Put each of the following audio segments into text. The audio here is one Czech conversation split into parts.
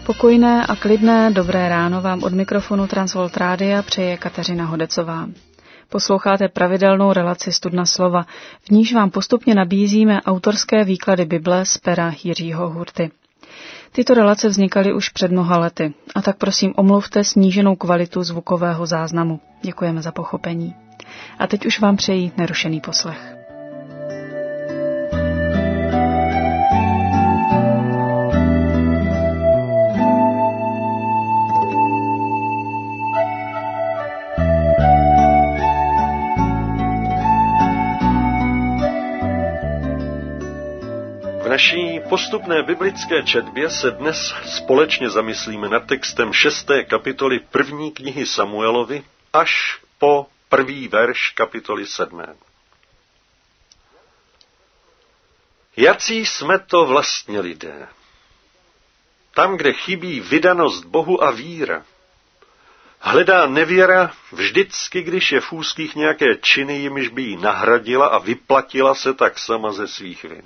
Pokojné a klidné dobré ráno vám od mikrofonu Transworld Rádia přeje Kateřina Hodecová. Posloucháte pravidelnou relaci Studna slova, v níž vám postupně nabízíme autorské výklady Bible z pera Jiřího Hurty. Tyto relace vznikaly už před mnoha lety, a tak prosím omluvte sníženou kvalitu zvukového záznamu. Děkujeme za pochopení. A teď už vám přeji nerušený poslech. V naší postupné biblické četbě se dnes společně zamyslíme nad textem 6. kapitoly 1. knihy Samuelovi až po 1. verš kapitoly 7. Jací jsme to vlastně lidé? Tam, kde chybí vydanost Bohu a víra, hledá nevěra vždycky, když je v úzkých nějaké činy, jimiž by ji nahradila a vyplatila se tak sama ze svých vin.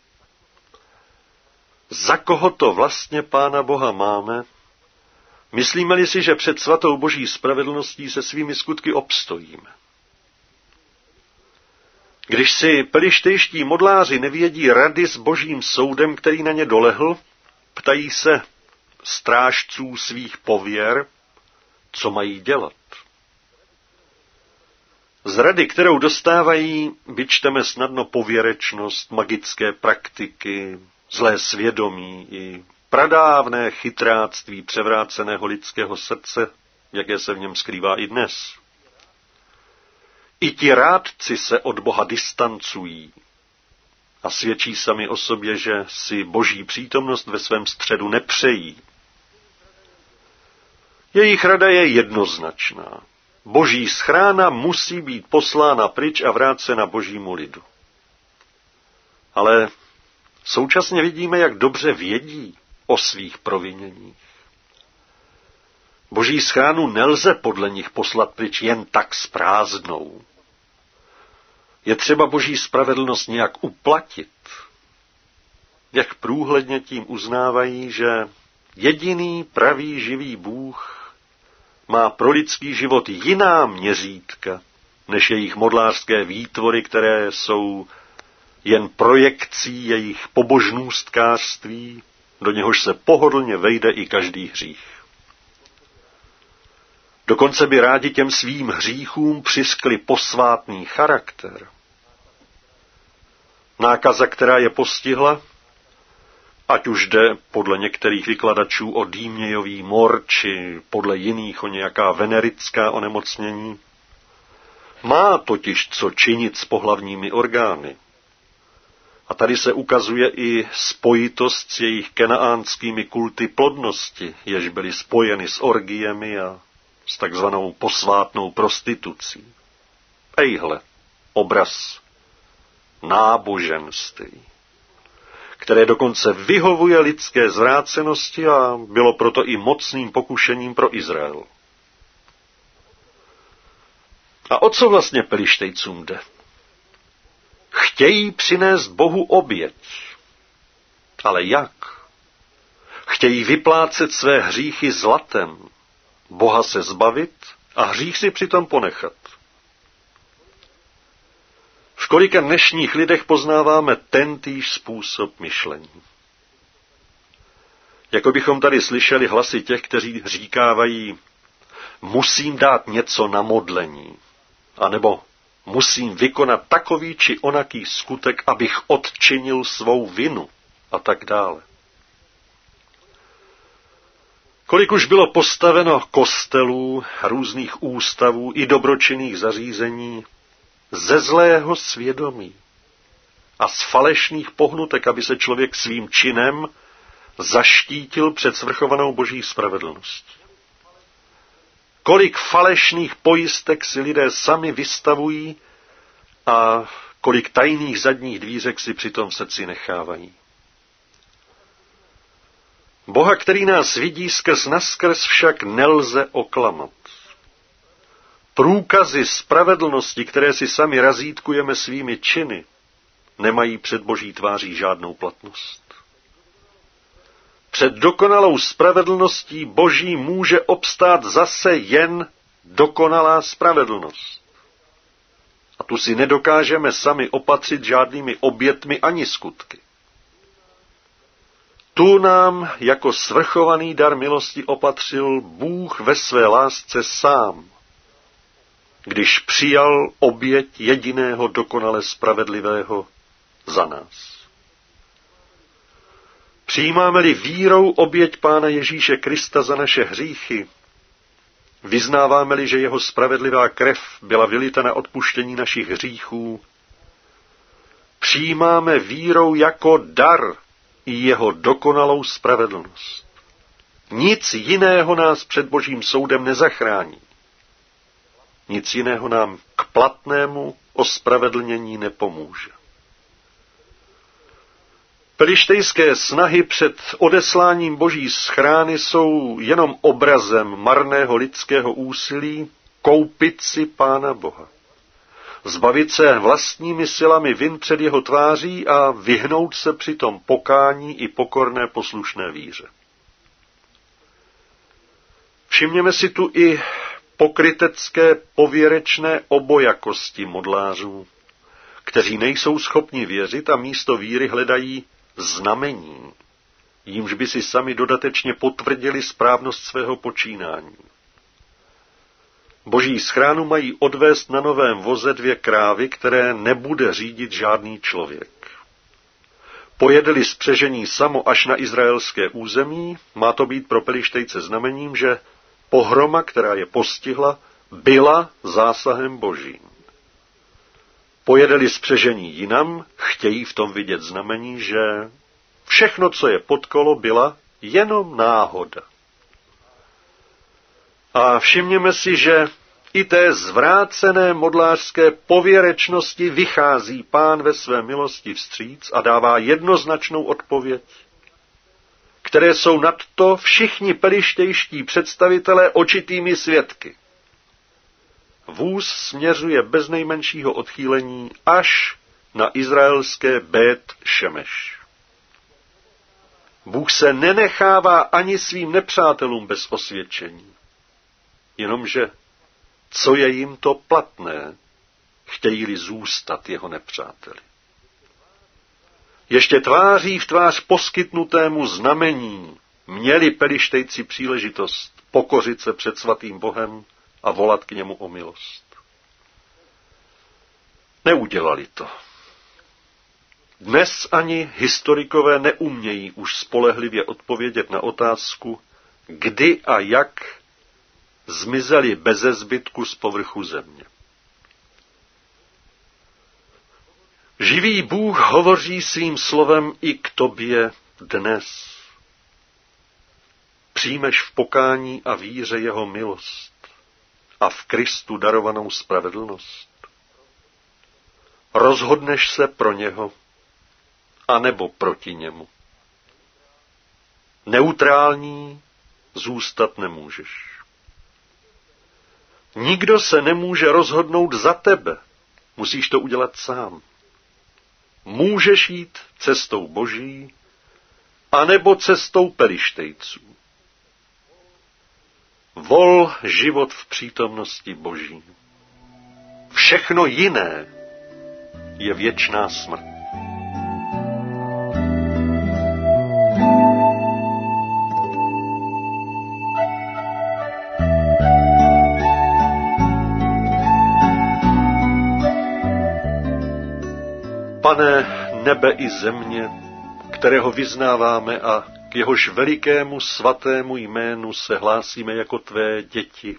Za koho to vlastně Pána Boha máme? Myslíme-li si, že před svatou Boží spravedlností se svými skutky obstojíme? Když si pelištejští modláři nevědí rady s Božím soudem, který na ně dolehl, ptají se strážců svých pověr, co mají dělat. Z rady, kterou dostávají, vyčteme snadno pověrečnost, magické praktiky, zlé svědomí i pradávné chytráctví převráceného lidského srdce, jaké se v něm skrývá i dnes. I ti rádci se od Boha distancují a svědčí sami o sobě, že si Boží přítomnost ve svém středu nepřejí. Jejich rada je jednoznačná. Boží schrána musí být poslána pryč a vrácena Božímu lidu. Ale současně vidíme, jak dobře vědí o svých proviněních. Boží schránu nelze podle nich poslat pryč jen tak s prázdnou. Je třeba Boží spravedlnost nějak uplatit. Jak průhledně tím uznávají, že jediný pravý živý Bůh má pro lidský život jiná měřítka, než jejich modlářské výtvory, které jsou jen projekcí jejich pobožnůstkářství, do něhož se pohodlně vejde i každý hřích. Dokonce by rádi těm svým hříchům přiskli posvátný charakter. Nákaza, která je postihla, ať už jde podle některých vykladačů o dýmějový mor, či podle jiných o nějaká venerická onemocnění, má totiž co činit s pohlavními orgány. A tady se ukazuje i spojitost s jejich kenaánskými kulty plodnosti, jež byly spojeny s orgiemi a s takzvanou posvátnou prostitucí. Ejhle, obraz náboženství, které dokonce vyhovuje lidské zvrácenosti a bylo proto i mocným pokušením pro Izrael. A o co vlastně pelištejcům jde? Chtějí přinést Bohu oběť. Ale jak? Chtějí vyplácet své hříchy zlatem, Boha se zbavit a hřích si přitom ponechat. V kolika dnešních lidech poznáváme tentýž způsob myšlení. Jako bychom tady slyšeli hlasy těch, kteří říkávají, musím dát něco na modlení, anebo musím vykonat takový či onaký skutek, abych odčinil svou vinu a tak dále. Kolik už bylo postaveno kostelů, různých ústavů i dobročinných zařízení ze zlého svědomí a z falešných pohnutek, aby se člověk svým činem zaštítil před svrchovanou Boží spravedlností. Kolik falešných pojistek si lidé sami vystavují a kolik tajných zadních dvířek si přitom v srdci nechávají. Boha, který nás vidí skrz naskrz, však nelze oklamat. Průkazy spravedlnosti, které si sami razítkujeme svými činy, nemají před Boží tváří žádnou platnost. Před dokonalou spravedlností Boží může obstát zase jen dokonalá spravedlnost. A tu si nedokážeme sami opatřit žádnými obětmi ani skutky. Tu nám jako svrchovaný dar milosti opatřil Bůh ve své lásce sám, když přijal oběť jediného dokonale spravedlivého za nás. Přijímáme-li vírou oběť Pána Ježíše Krista za naše hříchy, vyznáváme-li, že jeho spravedlivá krev byla vylita na odpuštění našich hříchů, přijímáme vírou jako dar i jeho dokonalou spravedlnost. Nic jiného nás před Božím soudem nezachrání. Nic jiného nám k platnému ospravedlnění nepomůže. Pelištejské snahy před odesláním Boží schrány jsou jenom obrazem marného lidského úsilí koupit si Pána Boha. Zbavit se vlastními silami vin před jeho tváří a vyhnout se přitom pokání i pokorné poslušné víře. Všimněme si tu i pokrytecké pověrečné obojakosti modlářů, kteří nejsou schopni věřit a místo víry hledají znamení, jímž by si sami dodatečně potvrdili správnost svého počínání. Boží schránu mají odvést na novém voze 2 krávy, které nebude řídit žádný člověk. Pojede-li spřežení samo až na izraelské území, má to být pro Pelištejce znamením, že pohroma, která je postihla, byla zásahem Božím. Pojede-li spřežení jinam, chtějí v tom vidět znamení, že všechno, co je pod kolo, byla jenom náhoda. A všimněme si, že i té zvrácené modlářské pověrečnosti vychází Pán ve své milosti vstříc a dává jednoznačnou odpověď, které jsou nadto všichni pelištejští představitelé očitými svědky. Vůz směřuje bez nejmenšího odchýlení až na izraelské Bet Šemeš. Bůh se nenechává ani svým nepřátelům bez osvědčení. Jenomže, co je jim to platné, chtějí-li zůstat jeho nepřáteli. Ještě tváří v tvář poskytnutému znamení měli Pelištejci příležitost pokořit se před svatým Bohem a volat k němu o milost. Neudělali to. Dnes ani historikové neumějí už spolehlivě odpovědět na otázku, kdy a jak zmizeli beze zbytku z povrchu země. Živý Bůh hovoří svým slovem i k tobě dnes. Přijmeš v pokání a víře jeho milost a v Kristu darovanou spravedlnost. Rozhodneš se pro něho, anebo proti němu. Neutrální zůstat nemůžeš. Nikdo se nemůže rozhodnout za tebe, musíš to udělat sám. Můžeš jít cestou Boží, anebo cestou Pelištejců. Vol život v přítomnosti Boží. Všechno jiné je věčná smrt. Pane nebe i země, kterého vyznáváme a k jehož velikému svatému jménu se hlásíme jako tvé děti.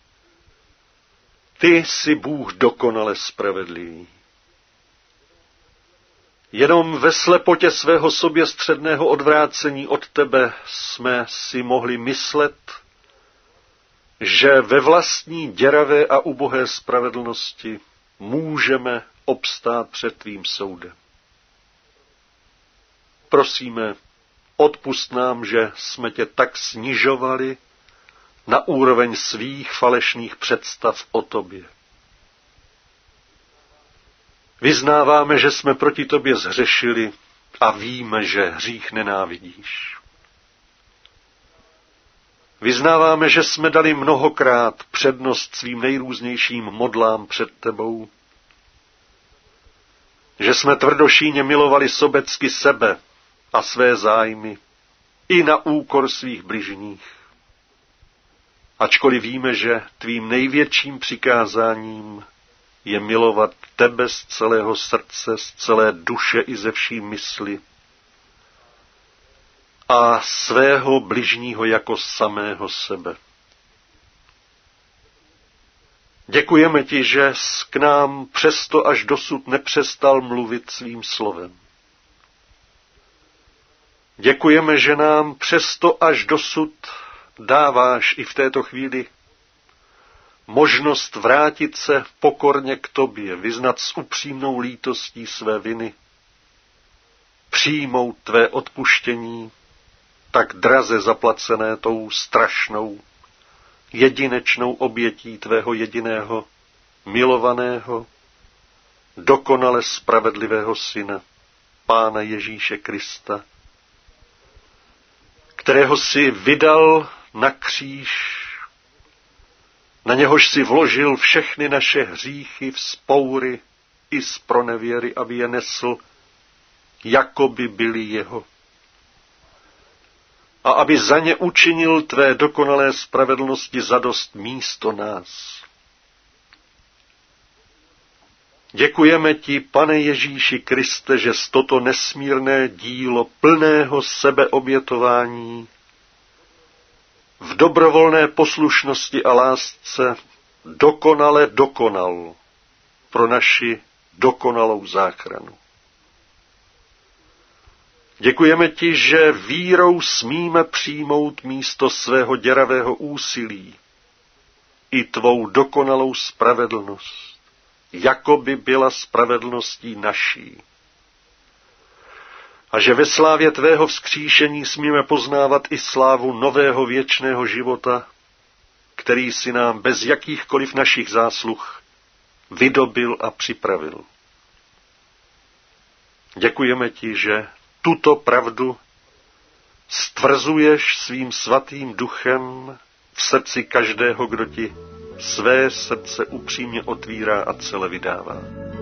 Ty jsi Bůh dokonale spravedlivý. Jenom ve slepotě svého soběstředného odvrácení od tebe jsme si mohli myslet, že ve vlastní děravé a ubohé spravedlnosti můžeme obstát před tvým soudem. Prosíme, odpusť nám, že jsme tě tak snižovali na úroveň svých falešných představ o tobě. Vyznáváme, že jsme proti tobě zhřešili a víme, že hřích nenávidíš. Vyznáváme, že jsme dali mnohokrát přednost svým nejrůznějším modlám před tebou, že jsme tvrdošíně milovali sobecky sebe a své zájmy i na úkor svých bližních. Ačkoliv víme, že tvým největším přikázáním je milovat tebe z celého srdce, z celé duše i ze vší mysli a svého bližního jako samého sebe. Děkujeme ti, že jsi k nám přesto až dosud nepřestal mluvit svým slovem. Děkujeme, že nám přesto až dosud dáváš i v této chvíli možnost vrátit se pokorně k tobě, vyznat s upřímnou lítostí své viny, přijmout tvé odpuštění, tak draze zaplacené tou strašnou, jedinečnou obětí tvého jediného, milovaného, dokonale spravedlivého syna, Pána Ježíše Krista, kterého si vydal na kříž, na něhož si vložil všechny naše hříchy, vzpoury i zpronevěry, aby je nesl, jako by byly jeho. A aby za ně učinil tvé dokonalé spravedlnosti zadost místo nás. Děkujeme ti, Pane Ježíši Kriste, že jsi toto nesmírné dílo plného sebeobětování v dobrovolné poslušnosti a lásce dokonale dokonal pro naši dokonalou záchranu. Děkujeme ti, že vírou smíme přijmout místo svého děravého úsilí i tvou dokonalou spravedlnost, jako by byla spravedlností naší. A že ve slávě tvého vzkříšení smíme poznávat i slávu nového věčného života, který si nám bez jakýchkoliv našich zásluh vydobil a připravil. Děkujeme ti, že tuto pravdu stvrzuješ svým svatým duchem v srdci každého, kdo ti své srdce upřímně otvírá a celé vydává.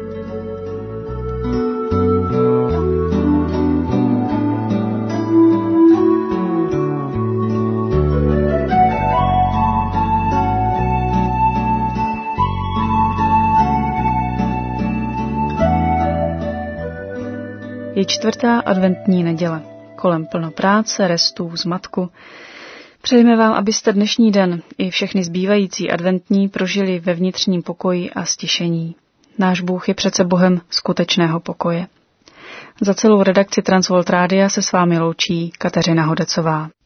Je 4. adventní neděle. Kolem plno práce, restů, zmatku. Přejeme vám, abyste dnešní den i všechny zbývající adventní prožili ve vnitřním pokoji a stišení. Náš Bůh je přece Bohem skutečného pokoje. Za celou redakci Transworld Rádia se s vámi loučí Kateřina Hodecová.